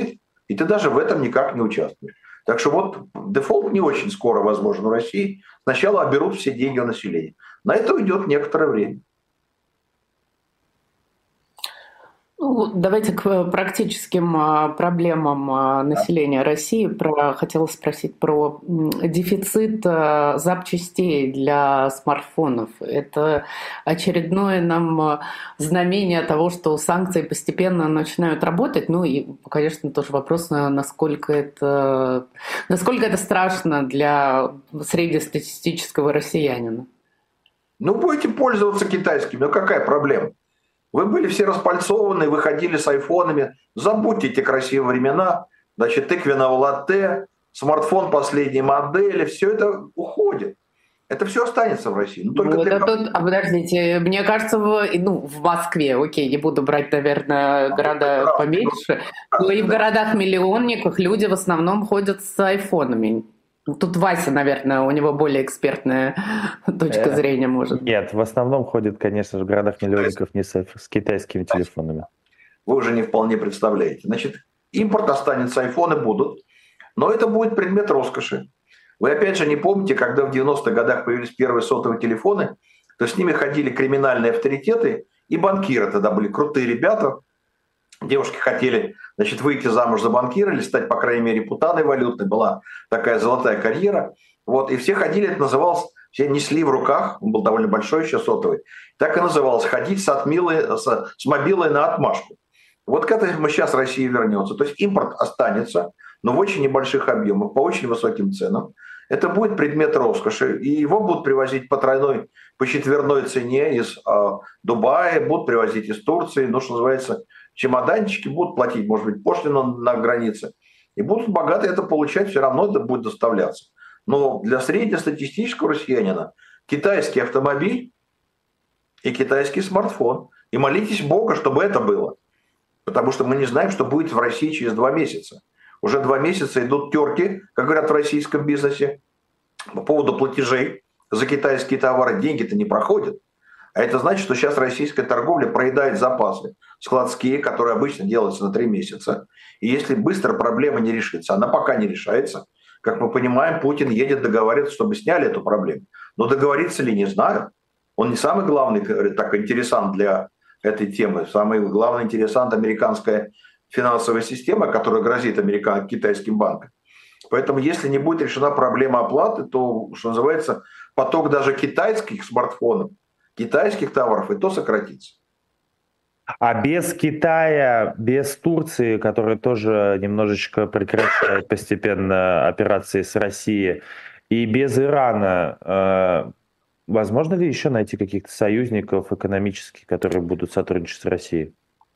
И ты даже в этом никак не участвуешь. Так что вот дефолт не очень скоро возможен в России. Сначала оберут все деньги у населения. На это уйдет некоторое время. Ну, давайте к практическим проблемам населения России. Про, хотела спросить про дефицит запчастей для смартфонов. Это очередное нам знамение того, что санкции постепенно начинают работать. Ну и, конечно, тоже вопрос, насколько это, насколько это страшно для среднестатистического россиянина. Ну, будете пользоваться китайскими. Ну, какая проблема? Вы были все распальцованы, выходили с айфонами. Забудьте эти красивые времена. Значит, тыквенного латте, смартфон последней модели. Все это уходит. Это все останется в России. Но только ну, для... тут, а подождите, мне кажется, в, ну, в Москве, окей, не буду брать, наверное, города а, поменьше, но и в городах-миллионниках люди в основном ходят с айфонами. Тут Вася, наверное, у него более экспертная точка зрения может. Нет, в основном ходит, конечно же, в городах-миллионников не с, с китайскими телефонами. Вы уже не вполне представляете. Значит, импорт останется, айфоны будут, но это будет предмет роскоши. Вы опять же не помните, когда в девяностых годах появились первые сотовые телефоны, то с ними ходили криминальные авторитеты и банкиры. Тогда были крутые ребята. Девушки хотели, значит, выйти замуж за банкира или стать, по крайней мере, путаной валютной. Была такая золотая карьера. Вот, и все ходили, это называлось, все несли в руках, он был довольно большой еще сотовый, так и называлось, ходить с, отмилой, с, с мобилой на отмашку. Вот к этому сейчас Россия вернется. То есть импорт останется, но в очень небольших объемах, по очень высоким ценам. Это будет предмет роскоши, и его будут привозить по тройной, по четверной цене из э, Дубая, будут привозить из Турции, ну, что называется, чемоданчики, будут платить, может быть, пошлину на границе, и будут богатые это получать, все равно это будет доставляться. Но для среднестатистического россиянина китайский автомобиль и китайский смартфон. И молитесь Бога, чтобы это было. Потому что мы не знаем, что будет в России через два месяца. Уже два месяца идут терки, как говорят в российском бизнесе, по поводу платежей за китайские товары. Деньги-то не проходят. А это значит, что сейчас российская торговля проедает запасы складские, которые обычно делаются на три месяца. И если быстро проблема не решится, она пока не решается, как мы понимаем, Путин едет договариваться, чтобы сняли эту проблему. Но договориться ли, не знаю. Он не самый главный так, интересант для этой темы. Самый главный интересант — американская финансовая система, которая грозит американ... китайским банкам. Поэтому если не будет решена проблема оплаты, то, что называется, поток даже китайских смартфонов, китайских товаров, и то сократится. А без Китая, без Турции, которая тоже немножечко прекращает постепенно операции с Россией, и без Ирана, э, возможно ли еще найти каких-то союзников экономических, которые будут сотрудничать с Россией?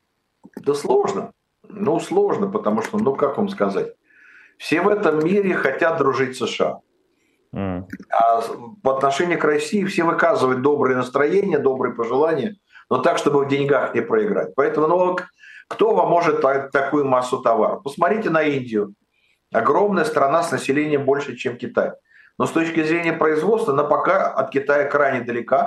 Да сложно. Ну, сложно, потому что, ну, как вам сказать, все в этом мире хотят дружить с США. Mm. А по отношению к России все выказывают доброе настроение, добрые пожелания, но так, чтобы в деньгах не проиграть. Поэтому, ну, кто вам может так, такую массу товаров? Посмотрите на Индию. Огромная страна с населением больше, чем Китай. Но с точки зрения производства, она пока от Китая крайне далека.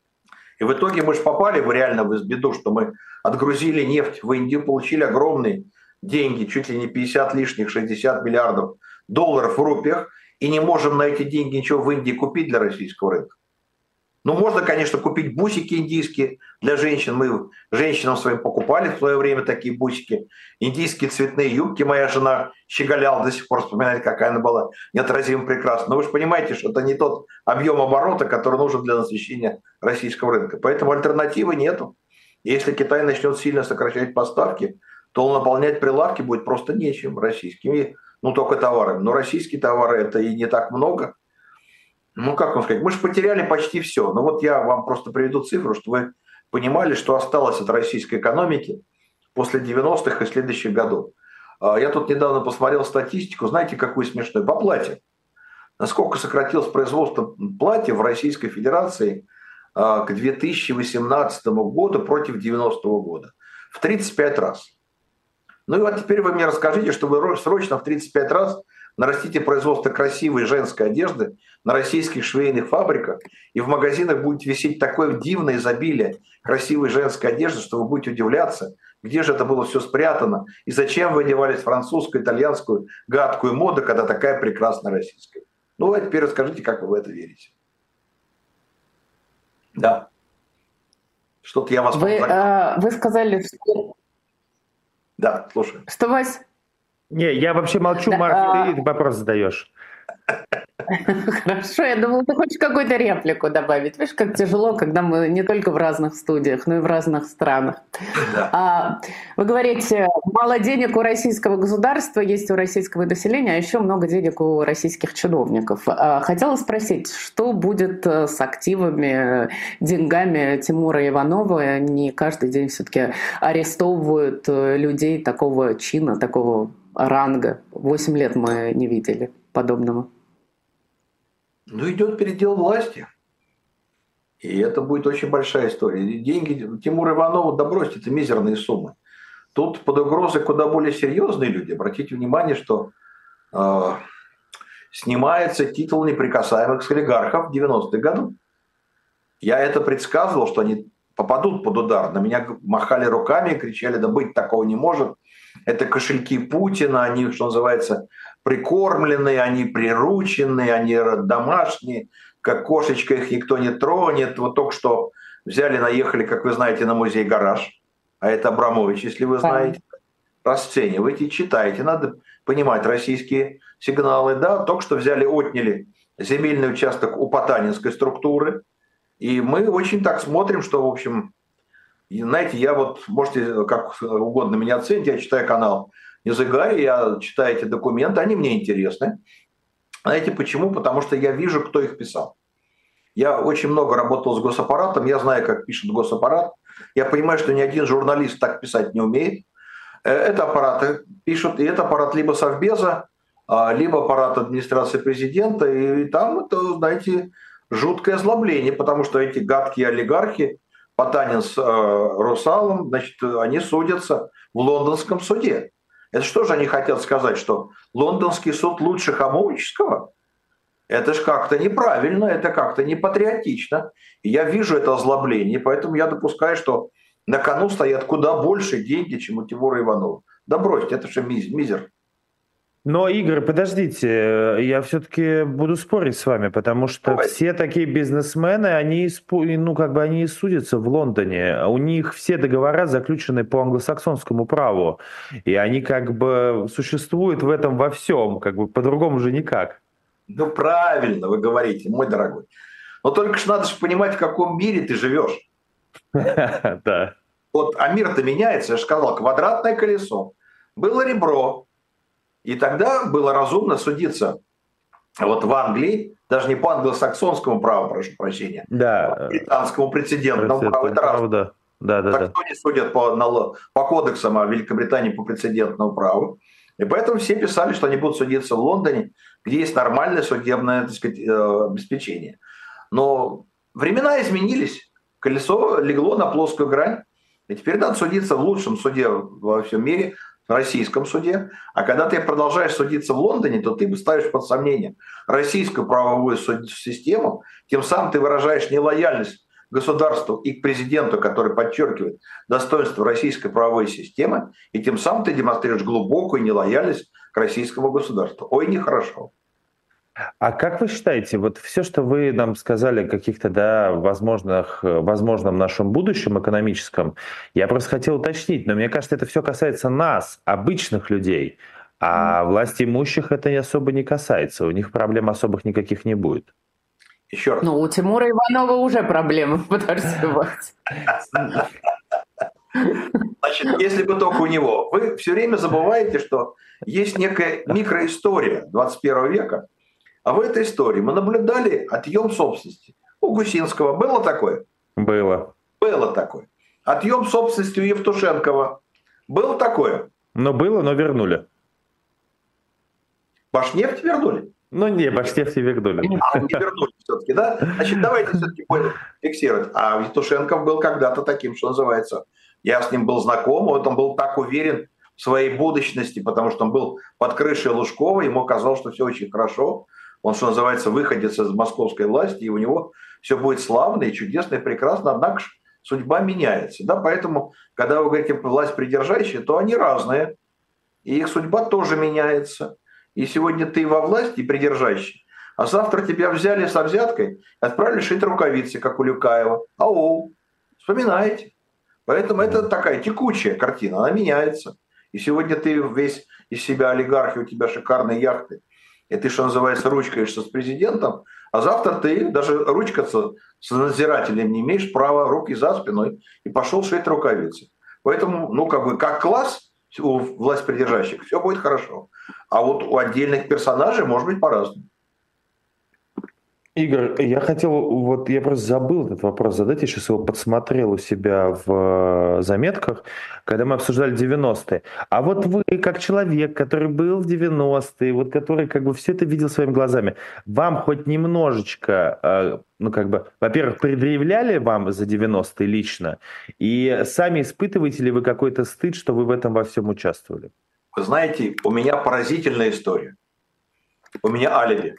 И в итоге мы же попали в реально в беду, что мы отгрузили нефть в Индию, получили огромные деньги, чуть ли не пятьдесят лишних, шестьдесят миллиардов долларов в рупиях, и не можем на эти деньги ничего в Индии купить для российского рынка. Ну, можно, конечно, купить бусики индийские для женщин. Мы женщинам своим покупали в свое время такие бусики. Индийские цветные юбки. Моя жена щеголяла, до сих пор вспоминает, какая она была неотразимо прекрасна. Но вы же понимаете, что это не тот объем оборота, который нужен для насыщения российского рынка. Поэтому альтернативы нету. Если Китай начнет сильно сокращать поставки, то он наполнять прилавки будет просто нечем российскими, ну, только товарами. Но российские товары — это и не так много. Ну, как вам сказать, мы же потеряли почти все. Но вот я вам просто приведу цифру, чтобы вы понимали, что осталось от российской экономики после девяностых и следующих годов. Я тут недавно посмотрел статистику, знаете, какую смешную? По платье. Насколько сократилось производство платья в Российской Федерации к две тысячи восемнадцатому году против девяностого года? В тридцать пять раз. Ну и вот теперь вы мне расскажите, что вы срочно в тридцать пять раз нарастите производство красивой женской одежды на российских швейных фабриках, и в магазинах будет висеть такое дивное изобилие красивой женской одежды, что вы будете удивляться, где же это было все спрятано, и зачем вы одевались в французскую, итальянскую гадкую моду, когда такая прекрасная российская. Ну, а теперь расскажите, как вы в это верите. Да. Что-то я вас... Вы, э, вы сказали, что... Да, слушаю. Что, Вась? Не, я вообще молчу, Да, Марк, а... ты вопрос задаешь. Хорошо, я думала, ты хочешь какую-то реплику добавить. Видишь, как тяжело, когда мы не только в разных студиях, но и в разных странах. Да. А, вы говорите, мало денег у российского государства, есть у российского населения, а еще много денег у российских чиновников. А, хотела спросить, что будет с активами, деньгами Тимура Иванова? Они каждый день все-таки арестовывают людей такого чина, такого ранга. Восемь лет мы не видели подобного. Ну, идет передел власти. И это будет очень большая история. Деньги Тимура Иванова, да бросьте, это мизерные суммы. Тут под угрозой куда более серьезные люди. Обратите внимание, что э, снимается титул неприкасаемых с олигархов в девяностых годах. Я это предсказывал, что они попадут под удар. На меня махали руками и кричали, да быть такого не может. Это кошельки Путина, они, что называется, прикормленные, они прирученные, они домашние, как кошечка, их никто не тронет. Вот только что взяли, наехали, как вы знаете, на музей-гараж, а это Абрамович, если вы знаете, расценивайте, читайте, надо понимать российские сигналы. Да, только что взяли, отняли земельный участок у потанинской структуры, и мы очень так смотрим, что, в общем, знаете, я вот, можете как угодно меня оценить, я читаю канал Языгарь, я читаю эти документы, они мне интересны. Знаете почему? Потому что я вижу, кто их писал. Я очень много работал с госаппаратом, я знаю, как пишет госаппарат. Я понимаю, что ни один журналист так писать не умеет. Это аппараты пишут, и это аппарат либо Совбеза, либо аппарат администрации президента, и там это, знаете, жуткое озлобление, потому что эти гадкие олигархи, Потанин с э, Русалом, значит, они судятся в лондонском суде. Это что же они хотят сказать, что лондонский суд лучше Хамовического? Это же как-то неправильно, это как-то не патриотично. И я вижу это озлобление, поэтому я допускаю, что на кону стоят куда больше деньги, чем у Тимура Иванова. Да бросьте, это же мизер. Но, Игорь, подождите, я все-таки буду спорить с вами, потому что Давай. все такие бизнесмены, они, ну, как бы они и судятся в Лондоне. У них все договора заключены по англосаксонскому праву, и они как бы существуют в этом во всем, как бы по-другому же никак. Ну, правильно вы говорите, мой дорогой. Но только что надо же понимать, в каком мире ты живешь. Да. Вот, а мир-то меняется, я же сказал, квадратное колесо. Было ребро. И тогда было разумно судиться вот в Англии, даже не по англосаксонскому праву, прошу прощения, да. а по британскому прецедентному праву. Это раз. Да. Да, да, так да. кто не судят по, по кодексам, а в Великобритании по прецедентному праву. И поэтому все писали, что они будут судиться в Лондоне, где есть нормальное судебное, так сказать, обеспечение. Но времена изменились, колесо легло на плоскую грань, и теперь надо судиться в лучшем суде во всем мире, в российском суде. А когда ты продолжаешь судиться в Лондоне, то ты ставишь под сомнение российскую правовую систему, тем самым ты выражаешь нелояльность государству и к президенту, который подчеркивает достоинство российской правовой системы, и тем самым ты демонстрируешь глубокую нелояльность к российскому государству. Ой, нехорошо. А как вы считаете, вот все, что вы нам сказали о каких-то, да, возможных, возможном нашем будущем экономическом, я просто хотел уточнить, но мне кажется, это все касается нас, обычных людей, а власти имущих это особо не касается, у них проблем особых никаких не будет. Еще раз. Ну, у Тимура Иванова уже проблемы, подожди, Значит, если бы только у него. Вы все время забываете, что есть некая микроистория двадцать первого века, а в этой истории мы наблюдали отъем собственности. У Гусинского было такое? Было. Было такое. Отъем собственности у Евтушенкова. Было такое? Но было, но вернули. Башнефть вернули? Ну не, Башнефть не вернули. А, не вернули все-таки, да? Значит, давайте все-таки будем фиксировать. А Евтушенков был когда-то таким, что называется. Я с ним был знаком, вот он был так уверен в своей будущности, потому что он был под крышей Лужкова, ему казалось, что все очень хорошо. Он, что называется, выходец из московской власти, и у него все будет славно и чудесно и прекрасно. Однако судьба меняется. Да? Поэтому, когда вы говорите власть придержащая, то они разные. И их судьба тоже меняется. И сегодня ты во власти придержащий, а завтра тебя взяли со взяткой, отправили шить рукавицы, как у Люкаева. Ау, вспоминаете. Поэтому это такая текучая картина, она меняется. И сегодня ты весь из себя олигарх, и у тебя шикарные яхты, и ты, что называется, ручкаешься с президентом, а завтра ты даже ручкаться с надзирателем не имеешь права, руки за спиной, и пошел шить рукавицы. Поэтому, ну, как бы, как класс у власть придержащих, все будет хорошо. А вот у отдельных персонажей может быть по-разному. Игорь, я хотел, вот я просто забыл этот вопрос задать, я сейчас его подсмотрел у себя в заметках, когда мы обсуждали девяностые. А вот вы, как человек, который был в девяностые, вот который как бы все это видел своими глазами, вам хоть немножечко, ну как бы, во-первых, предъявляли вам за девяностые лично, и сами испытываете ли вы какой-то стыд, что вы в этом во всем участвовали? Вы знаете, у меня поразительная история. У меня алиби.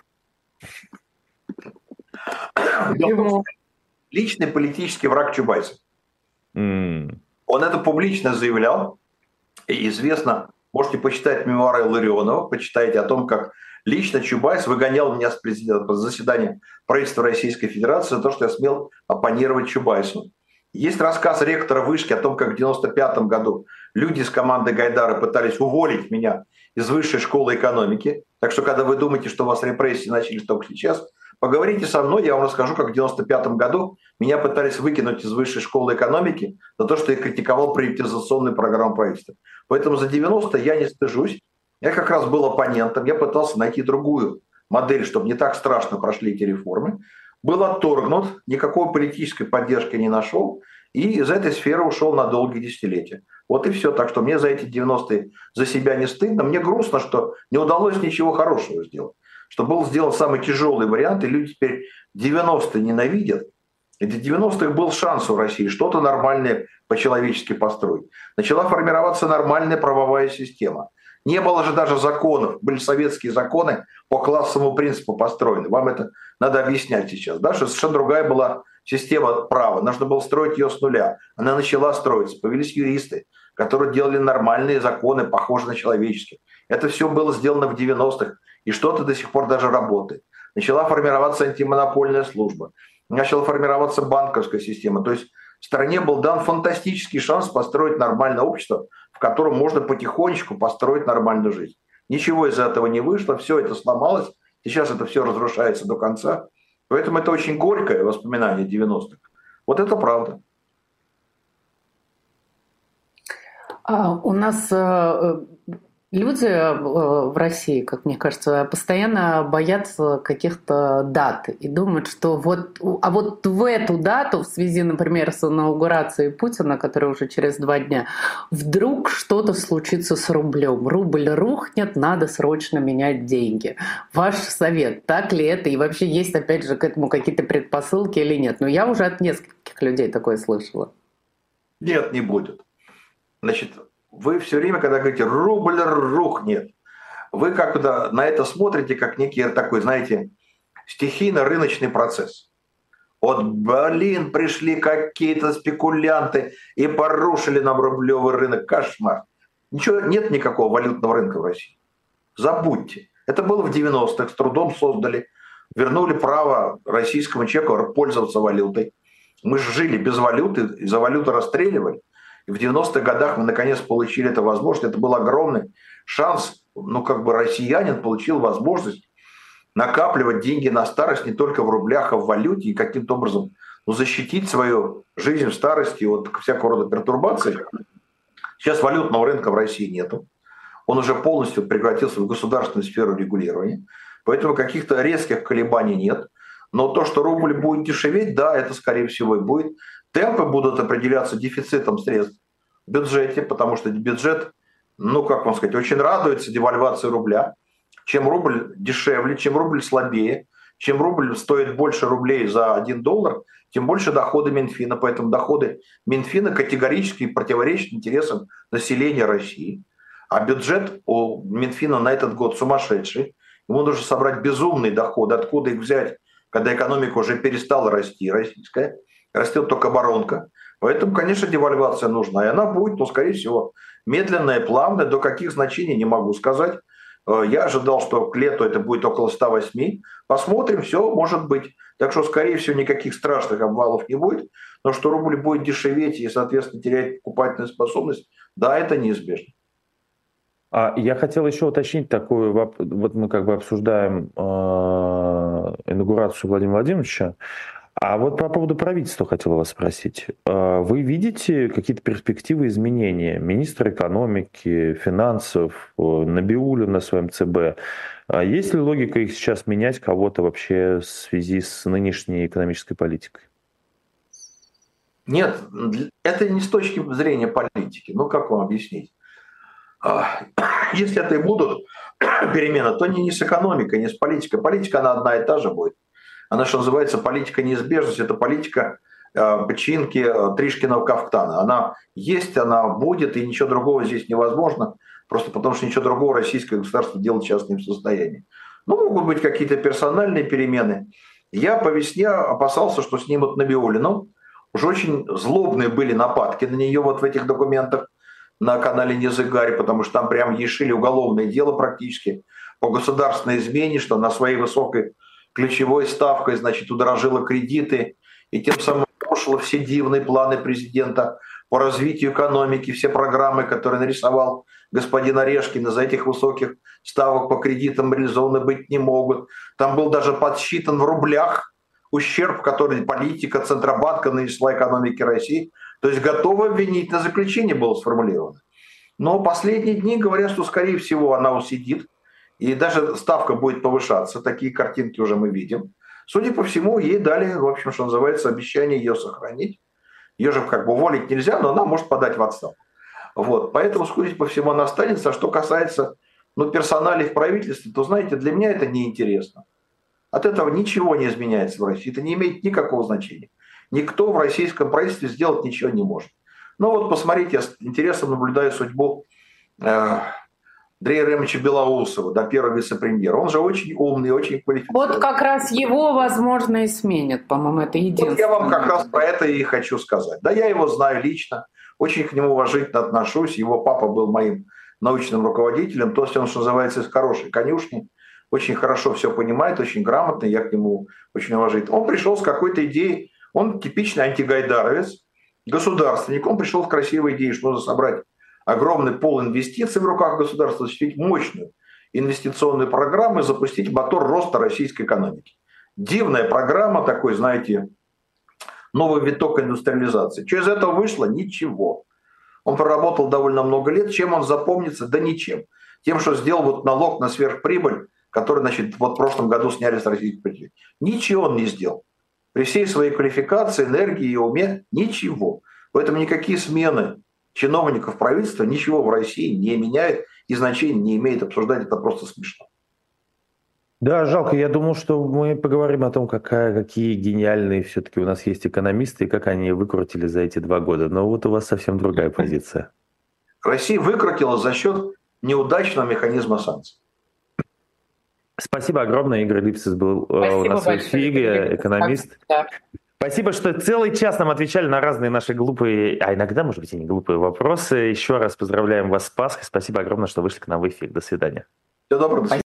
Личный политический враг Чубайса. Mm. Он это публично заявлял. И известно, можете почитать мемуары Ларионова, почитайте о том, как лично Чубайс выгонял меня с президента с заседания правительства Российской Федерации за то, что я смел оппонировать Чубайсу. Есть рассказ ректора вышки о том, как в девяносто пятом году люди из команды Гайдара пытались уволить меня из высшей школы экономики. Так что, когда вы думаете, что у вас репрессии начались только сейчас, поговорите со мной, я вам расскажу, как в девяносто пятом году меня пытались выкинуть из высшей школы экономики за то, что я критиковал приватизационную программу правительства. Поэтому за девяностые я не стыжусь. Я как раз был оппонентом, я пытался найти другую модель, чтобы не так страшно прошли эти реформы. Был отторгнут, никакой политической поддержки не нашел, и из этой сферы ушел на долгие десятилетия. Вот и все. Так что мне за эти девяностые за себя не стыдно. Мне грустно, что не удалось ничего хорошего сделать. Что был сделан самый тяжелый вариант, и люди теперь девяностые ненавидят. И в девяностых был шанс у России что-то нормальное по-человечески построить. Начала формироваться нормальная правовая система. Не было же даже законов, были советские законы по классовому принципу построены. Вам это надо объяснять сейчас, да, что совершенно другая была система права. Нужно было строить ее с нуля. Она начала строиться. Появились юристы, которые делали нормальные законы, похожие на человеческие. Это все было сделано в девяностых, и что-то до сих пор даже работает. Начала формироваться антимонопольная служба. Начала формироваться банковская система. То есть в стране был дан фантастический шанс построить нормальное общество, в котором можно потихонечку построить нормальную жизнь. Ничего из этого не вышло, все это сломалось, сейчас это все разрушается до конца. Поэтому это очень горькое воспоминание девяностых. Вот это правда. А у нас люди в России, как мне кажется, постоянно боятся каких-то дат и думают, что вот, а вот в эту дату, в связи, например, с инаугурацией Путина, которая уже через два дня, вдруг что-то случится с рублем. Рубль рухнет, надо срочно менять деньги. Ваш совет, так ли это? И вообще есть, опять же, к этому какие-то предпосылки или нет? Но я уже от нескольких людей такое слышала. Нет, не будет. Значит, вы все время, когда говорите «рубль рухнет», вы как-то на это смотрите, как некий такой, знаете, стихийно-рыночный процесс. Вот, блин, пришли какие-то спекулянты и порушили нам рублевый рынок. Кошмар. Ничего, нет никакого валютного рынка в России. Забудьте. Это было в девяностых, с трудом создали, вернули право российскому человеку пользоваться валютой. Мы же жили без валюты, и за валюту расстреливали. И в девяностых годах мы наконец получили эту возможность. Это был огромный шанс. Ну, как бы россиянин получил возможность накапливать деньги на старость не только в рублях, а в валюте и каким-то образом ну, защитить свою жизнь в старости от всякого рода пертурбаций. Сейчас валютного рынка в России нету. Он уже полностью превратился в государственную сферу регулирования. Поэтому каких-то резких колебаний нет. Но то, что рубль будет дешеветь, да, это скорее всего и будет. Темпы будут определяться дефицитом средств в бюджете, потому что бюджет, ну, как вам сказать, очень радуется девальвации рубля. Чем рубль дешевле, чем рубль слабее, чем рубль стоит больше рублей за один доллар, тем больше доходы Минфина. Поэтому доходы Минфина категорически противоречат интересам населения России. А бюджет у Минфина на этот год сумасшедший. Ему нужно собрать безумные доходы. Откуда их взять, когда экономика уже перестала расти, российская? растет только оборонка. Поэтому, конечно, девальвация нужна. И она будет, но, скорее всего, медленная, плавная. До каких значений не могу сказать. Я ожидал, что к лету это будет около ста восьми. Посмотрим, все может быть. Так что, скорее всего, никаких страшных обвалов не будет. Но что рубль будет дешеветь и, соответственно, терять покупательную способность, да, это неизбежно. А я хотел еще уточнить такую, вот мы как бы обсуждаем э, инаугурацию Владимира Владимировича, а вот по поводу правительства хотел вас спросить. Э, вы видите какие-то перспективы изменения? Министр экономики, финансов, э, Набиуллин на своем ЦБ. А есть ли логика их сейчас менять кого-то вообще в связи с нынешней экономической политикой? Нет, это не с точки зрения политики. Ну, как вам объяснить? Если это и будут перемены, то не, не с экономикой, не с политикой. Политика, она одна и та же будет. Она, что называется, политика неизбежности. Это политика э, починки э, Тришкиного кафтана. Она есть, она будет, и ничего другого здесь невозможно. Просто потому, что ничего другого российское государство делать сейчас не в состоянии. Ну, могут быть какие-то персональные перемены. Я по весне опасался, что снимут Набиуллину. Уж очень злобные были нападки на нее вот в этих документах на канале Незыгарь, потому что там прям ей шили уголовное дело практически по государственной измене, что на своей высокой ключевой ставкой, значит, удорожила кредиты и тем самым нарушила все дивные планы президента по развитию экономики, все программы, которые нарисовал господин Орешкин, из-за этих высоких ставок по кредитам реализованы быть не могут. Там был даже подсчитан в рублях ущерб, который политика Центробанка нанесла экономике России. То есть готово обвинительное заключение было сформулировано. Но последние дни говорят, что, скорее всего, она усидит. И даже ставка будет повышаться. Такие картинки уже мы видим. Судя по всему, ей дали, в общем, что называется, обещание ее сохранить. Ее же как бы уволить нельзя, но она может подать в отставку. Вот. Поэтому, судя по всему, она останется. А что касается ну, персоналей в правительстве, то, знаете, для меня это неинтересно. От этого ничего не изменяется в России. Это не имеет никакого значения. Никто в российском правительстве сделать ничего не может. Ну вот посмотрите, я с интересом наблюдаю судьбу э, Андрея Ремовича Белоусова, да, первого вице-премьера. Он же очень умный, очень квалифицированный. Вот как раз его, возможно, и сменят, по-моему, это единственное. Вот я вам как раз про это и хочу сказать. Да, я его знаю лично, очень к нему уважительно отношусь. Его папа был моим научным руководителем, то есть он, что называется, из хорошей конюшни. Очень хорошо все понимает, очень грамотный, я к нему очень уважительно. Он пришел с какой-то идеей. Он типичный антигайдаровец, государственник. Он пришел с красивой идеей, что нужно собрать огромный пул инвестиций в руках государства, осуществить мощную инвестиционную программу и запустить мотор роста российской экономики. Дивная программа, такой, знаете, новый виток индустриализации. Что из этого вышло? Ничего. Он проработал довольно много лет. Чем он запомнится? Да ничем. Тем, что сделал вот налог на сверхприбыль, который, значит, вот в прошлом году сняли с российских предприятий. Ничего он не сделал. При всей своей квалификации, энергии и уме ничего. Поэтому никакие смены чиновников правительства ничего в России не меняют и значения не имеет. Обсуждать это просто смешно. Да, жалко. Я думал, что мы поговорим о том, какая, какие гениальные все-таки у нас есть экономисты и как они выкрутили за эти два года. Но вот у вас совсем другая позиция. Россия выкрутила за счет неудачного механизма санкций. Спасибо огромное. Игорь Липсис был Спасибо у нас в эфире, экономист. Да. Спасибо, что целый час нам отвечали на разные наши глупые, а иногда, может быть, и не глупые вопросы. Еще раз поздравляем вас с Пасхой. Спасибо огромное, что вышли к нам в эфир. До свидания. Всего доброго.